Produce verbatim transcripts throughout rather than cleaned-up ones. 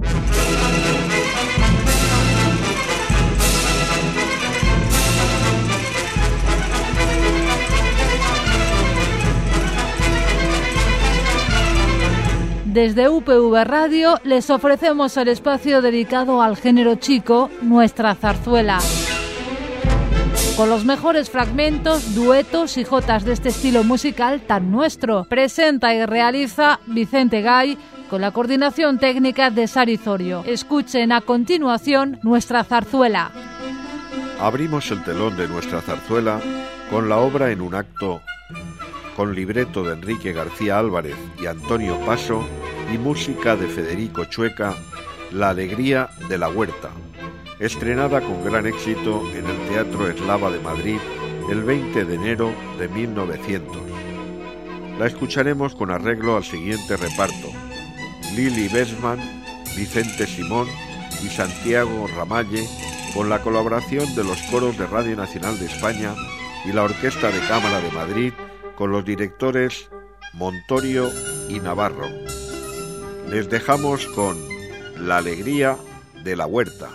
Desde U P V Radio les ofrecemos el espacio dedicado al género chico, Nuestra Zarzuela. Con los mejores fragmentos, duetos y jotas de este estilo musical tan nuestro. Presenta y realiza Vicente Gay con la coordinación técnica de Sari Zorio. Escuchen a continuación Nuestra Zarzuela. Abrimos el telón de Nuestra Zarzuela con la obra en un acto, con libreto de Enrique García Álvarez y Antonio Paso y música de Federico Chueca, La Alegría de la Huerta, estrenada con gran éxito en el Teatro Eslava de Madrid el veinte de enero de mil novecientos. La escucharemos con arreglo al siguiente reparto: Lili Besman, Vicente Simón y Santiago Ramalle, con la colaboración de los coros de Radio Nacional de España y la Orquesta de Cámara de Madrid, con los directores Montorio y Navarro. Les dejamos con La Alegría de la Huerta.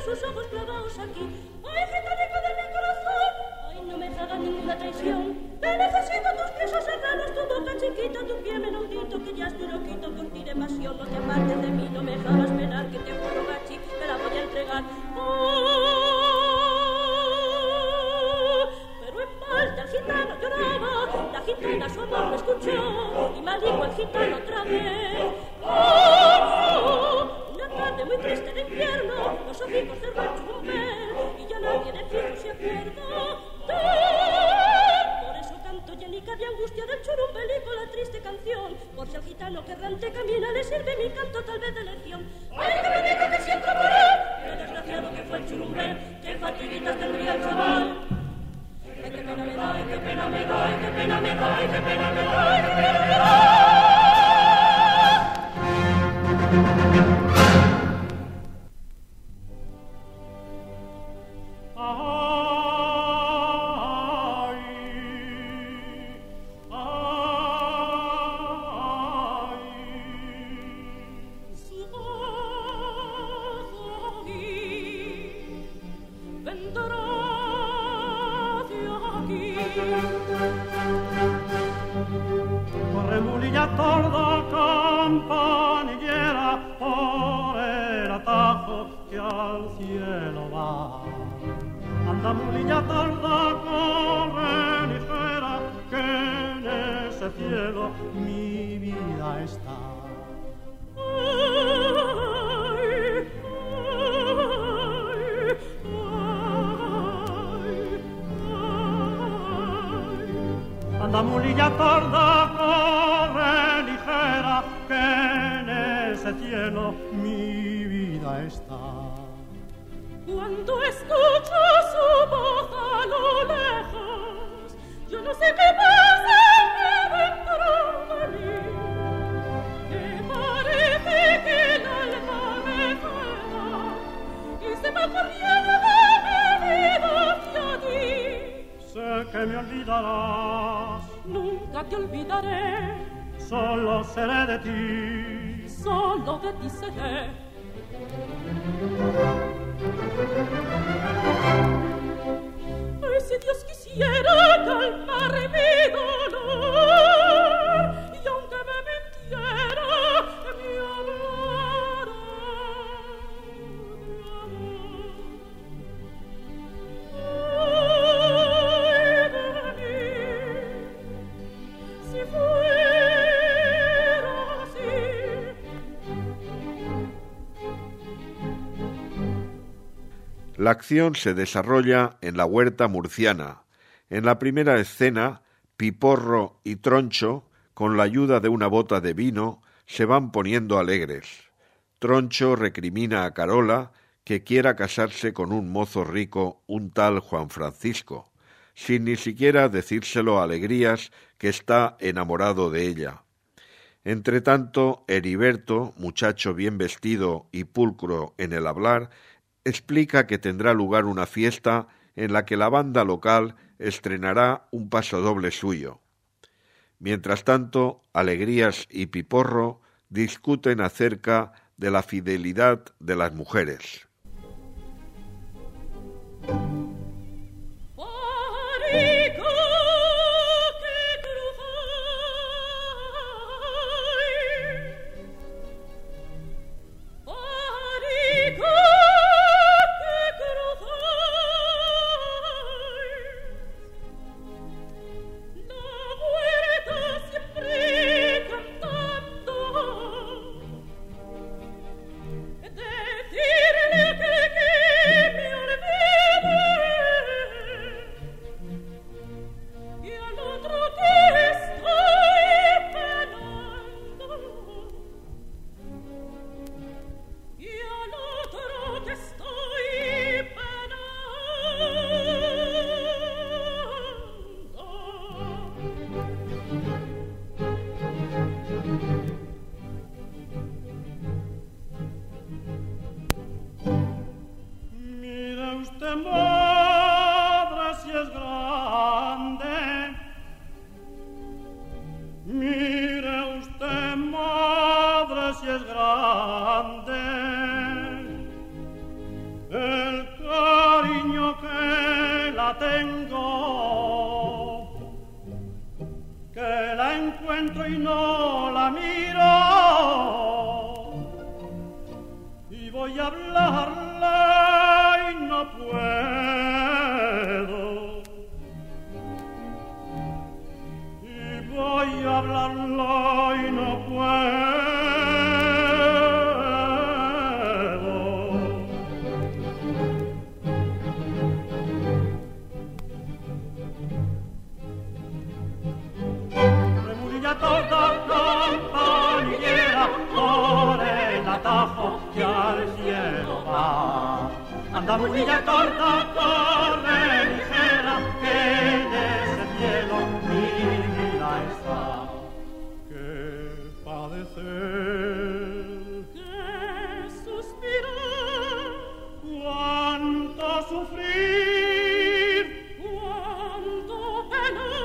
sus ojos clavados aquí. Ay, gitanico de mi corazón, ay, no me hagas ninguna traición. Te necesito tus pies serranos, tu boca chiquita, tu pie menudito, que ya estoy loquito por ti de pasión. No te apartes de mí, no me hagas penar, que te juro, gachi, te la voy a entregar. Oh, pero en balde el gitano lloraba, la gitana su amor no escuchó, y maldijo al gitano otra vez. Oh, una tarde muy triste de invierno, los ojos cerró el churumbel, y ya nadie de fijo se acuerda de por eso canto llenica de angustia del churumbel y con la triste canción, por si al gitano que errante camina le sirve mi canto tal vez de lección. ¡Ay, que me digo que siempre morirá! ¡Qué desgraciado que fue el churumbel! ¡Qué fatiguitas tendría el chaval! ¡Ay, qué pena me da! ¡Ay, qué pena me da! ¡Ay, qué pena me da! ¡Ay, qué pena me da! ¡Ay, qué pena me da! Anda mulilla torda, corre ligera, que en ese cielo mi vida está. Cuando escucho su voz a lo lejos, yo no sé qué pasa dentro de mí, que parece que el alma me fuera y se va corriendo de mi vida hacia ti. Sé que me olvidarás, nunca te olvidaré, solo seré de ti, solo de ti seré. Ay, si Dios quisiera calmar mi dolor, y aunque me mintiera, me hablara de amor. Ay, de mí, si fuera así. La acción se desarrolla en la huerta murciana. En la primera escena, Piporro y Troncho, con la ayuda de una bota de vino, se van poniendo alegres. Troncho recrimina a Carola que quiera casarse con un mozo rico, un tal Juan Francisco, sin ni siquiera decírselo a Alegrías, que está enamorado de ella. Entretanto, Heriberto, muchacho bien vestido y pulcro en el hablar, explica que tendrá lugar una fiesta en la que la banda local estrenará un pasodoble suyo. Mientras tanto, Alegrías y Piporro discuten acerca de la fidelidad de las mujeres. es grande. la tengo, que la encuentro y no la miro, y voy a hablarle y no puedo, y voy a hablarle y no puedo. Toda compañera por el atajo que al cielo va. Anda murilla corta, corre ligera, que en ese cielo mi vida está. Que padecer, que suspirar, cuánto sufrir, cuánto penar.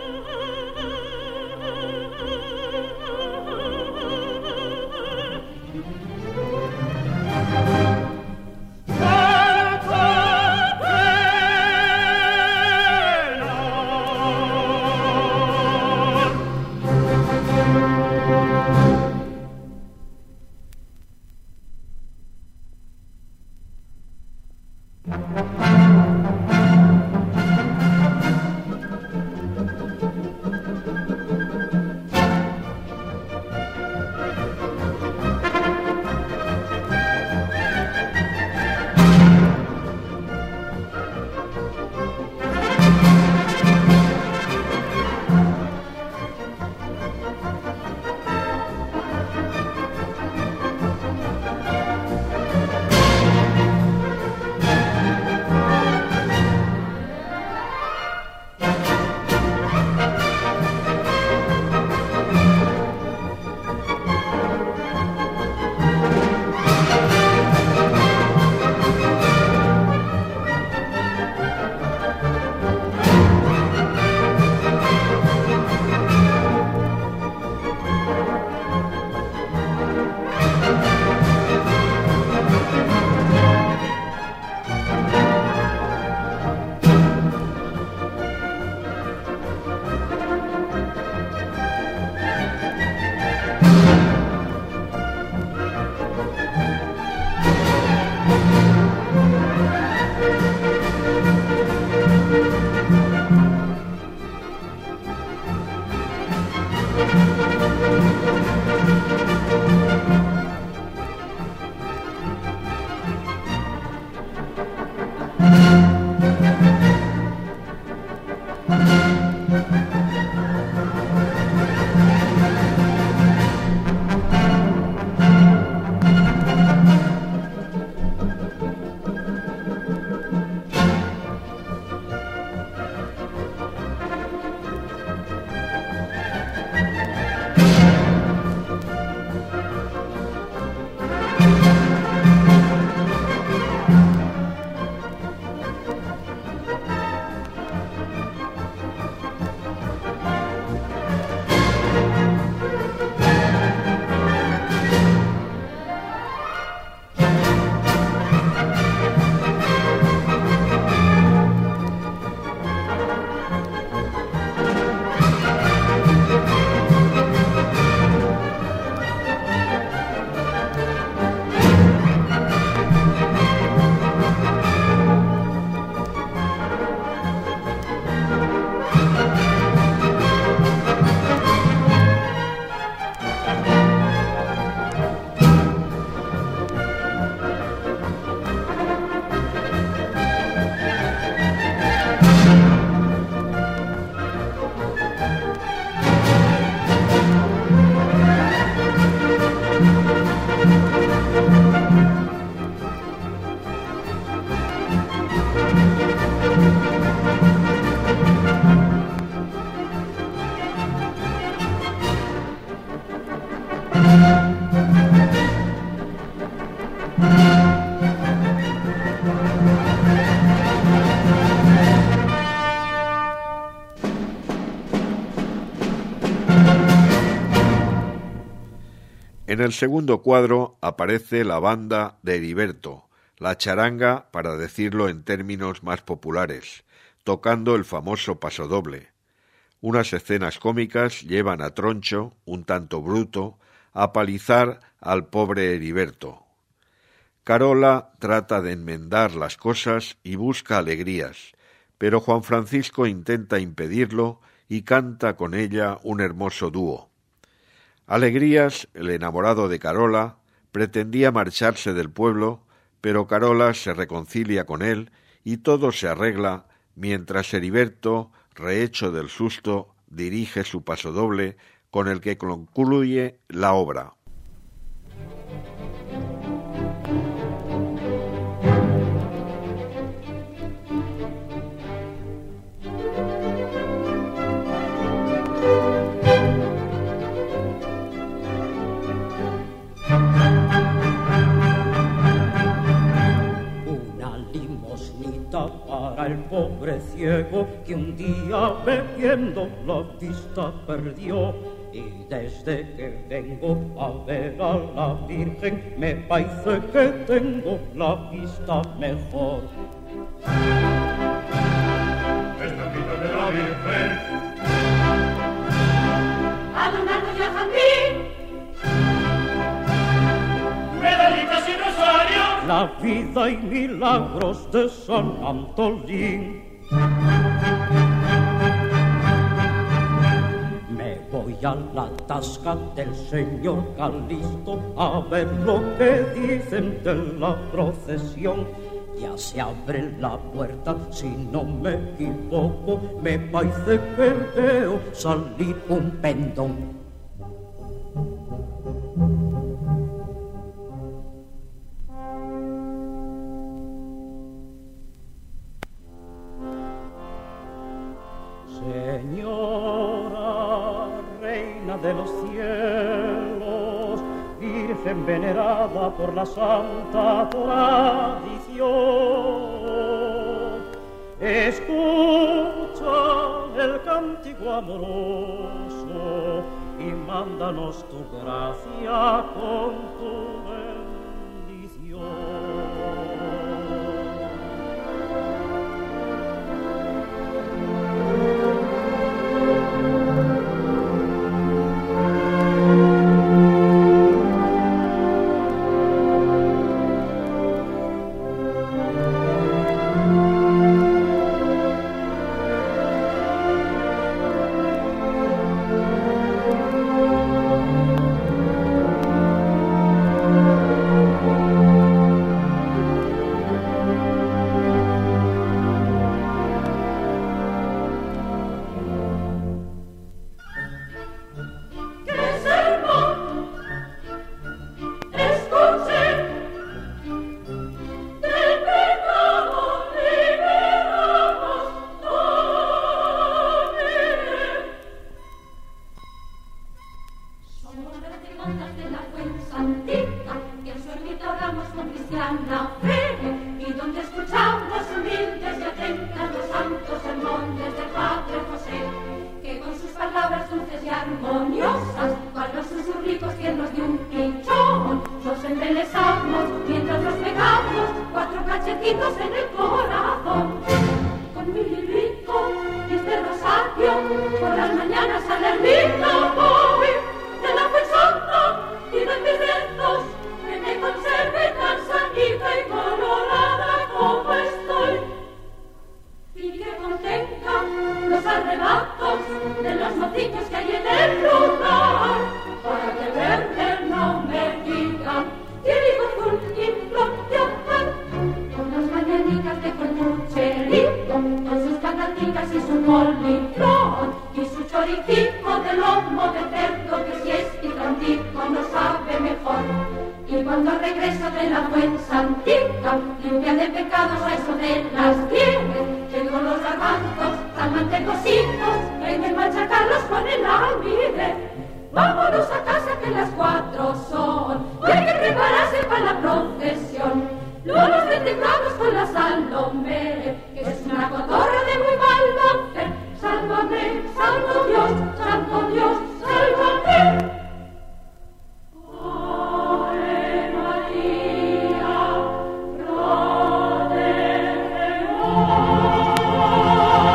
En el segundo cuadro aparece la banda de Heriberto, la charanga, para decirlo en términos más populares, tocando el famoso pasodoble. Unas escenas cómicas llevan a Troncho, un tanto bruto, a palizar al pobre Heriberto. Carola trata de enmendar las cosas y busca alegrías, pero Juan Francisco intenta impedirlo y canta con ella un hermoso dúo. Alegrías, el enamorado de Carola, pretendía marcharse del pueblo, pero Carola se reconcilia con él y todo se arregla mientras Heriberto, rehecho del susto, dirige su pasodoble con el que concluye la obra. Para el pobre ciego que un día bebiendo la vista perdió, y desde que vengo a ver a la Virgen me parece que tengo la vista mejor. Esta vista de la Virgen, a Leonardo y a Jandín, medallitas y rosario, la vida y milagros de San Antolín. Me voy a la tasca del señor Calisto a ver lo que dicen de la procesión. Ya se abre la puerta, si no me equivoco, me parece que veo salir un pendón. Señora, reina de los cielos, virgen venerada por la santa tradición, escucha el cántico amoroso y mándanos tu gracia con tu bendición. oh.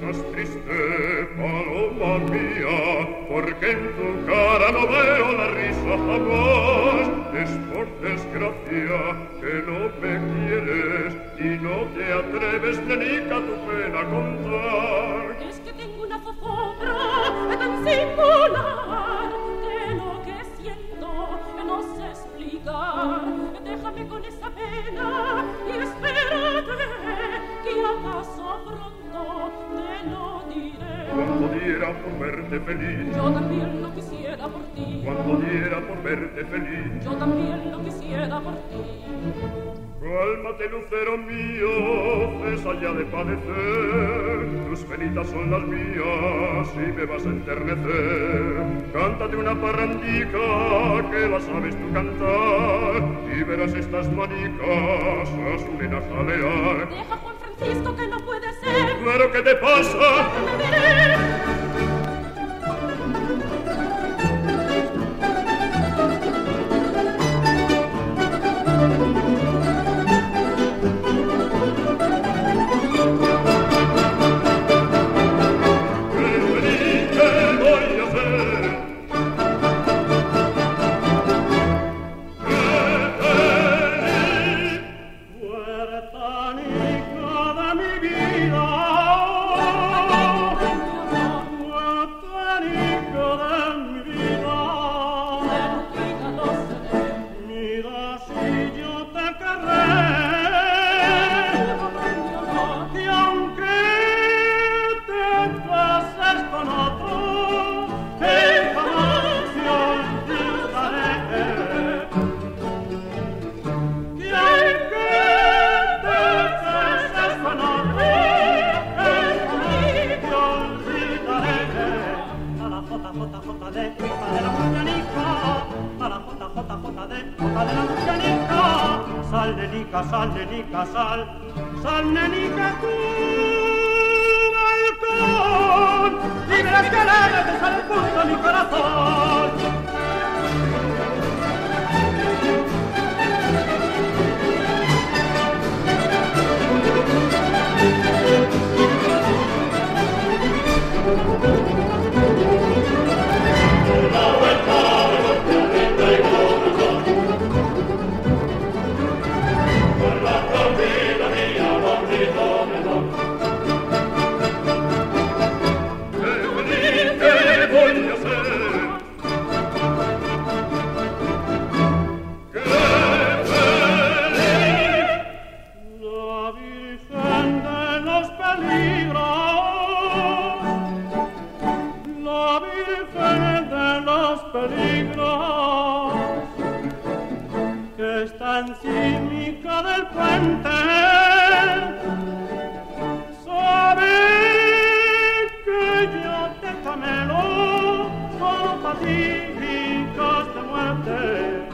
estás triste, paloma mía, porque en tu cara no veo la risa jamás. Es por desgracia que no me quieres y no te atreves, nenica, tu pena a contar. Es que tengo una zozobra tan singular que lo que siento no sé explicar. Déjame con esa pena y espérate que acaso pronto te lo diré. Cuando diera por verte feliz, yo también lo quisiera por ti. Cuando diera por verte feliz, yo también lo quisiera por ti. Cálmate, lucero mío, cesa ya de padecer. Tus penitas son las mías y me vas a enternecer. Cántate una parrandica que la sabes tú cantar y verás estas manicas a su nena jalear. Deja, Juan Francisco, que no puede ser. Claro, ¿qué te pasa? Me diré. Sal, nenica, sal, nenica, sal, sal, nenica, tu balcón, y verás que alegre te sale el punto a mi corazón. Encima del puente sabe que yo te camelo con paticas de muerte,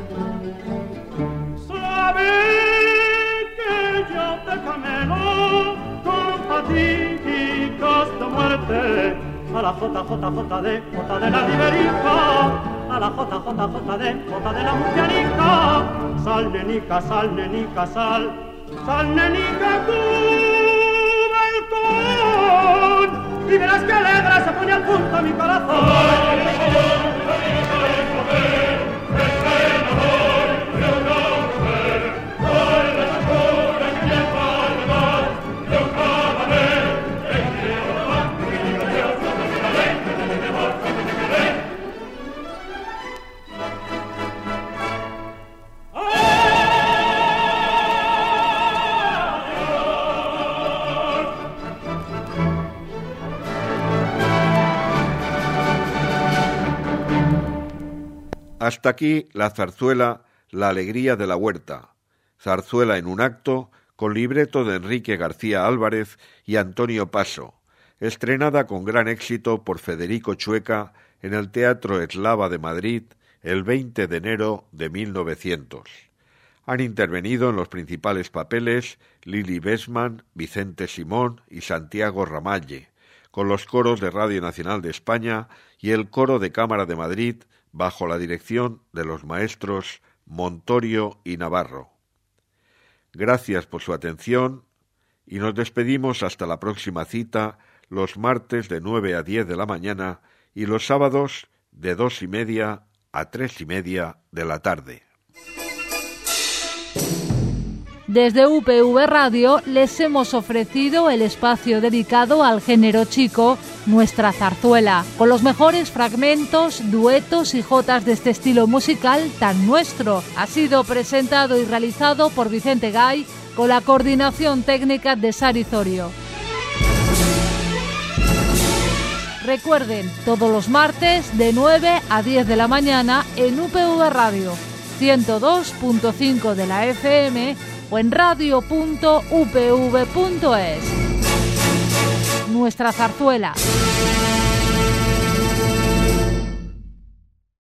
sabe que yo te camelo con paticas de muerte. A la J, J, J de, J de la Liberica, a la J, J, J de, J de la Murcianica. Sal, nenica, sal, nenica, sal, sal, nenica, tu balcón, y verás que alegre se pone al punto mi corazón. Hasta aquí la zarzuela La alegría de la huerta, zarzuela en un acto con libreto de Enrique García Álvarez y Antonio Paso, estrenada con gran éxito por Federico Chueca en el Teatro Eslava de Madrid el veinte de enero de mil novecientos. Han intervenido en los principales papeles Lili Besman, Vicente Simón y Santiago Ramalle, con los coros de Radio Nacional de España y el Coro de Cámara de Madrid, bajo la dirección de los maestros Montorio y Navarro. Gracias por su atención y nos despedimos hasta la próxima cita, los martes de nueve a diez de la mañana y los sábados de dos y media a tres y media de la tarde. Desde U P V Radio les hemos ofrecido el espacio dedicado al género chico, Nuestra Zarzuela, con los mejores fragmentos, duetos y jotas de este estilo musical tan nuestro. Ha sido presentado y realizado por Vicente Gay, con la coordinación técnica de Sari Zorio. Recuerden, todos los martes de nueve a diez de la mañana en U P V Radio, ciento dos punto cinco de la F M o en radio punto u p v punto es. Nuestra Zarzuela.